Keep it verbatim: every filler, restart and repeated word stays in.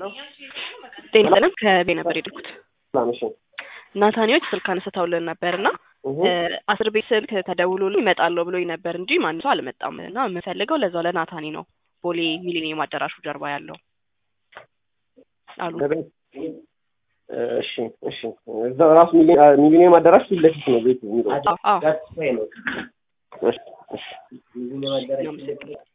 ጤናንም ከቤ ነበር የደኩት ማምሽ ናታኒዎች ስልክ አንስተውልን ነበርና አስር ቤት ስልክ ተደውሎልኝ እመጣለሁ ብሎኝ ነበር እንጂ ማንም ሰው አልመጣምና የምፈልገው ለዛው ለናታኒ ነው ቦሌ ሚሊኒየም አዳራሹ ጀርባ ያለው አሉ እሺ እሺ እዛው ራስ ሚሊኒየም አዳራሽ ፊት ለፊት ነው ቤት የሚለው አዎ እሺ እሺ ሚሊኒየም አዳራሽ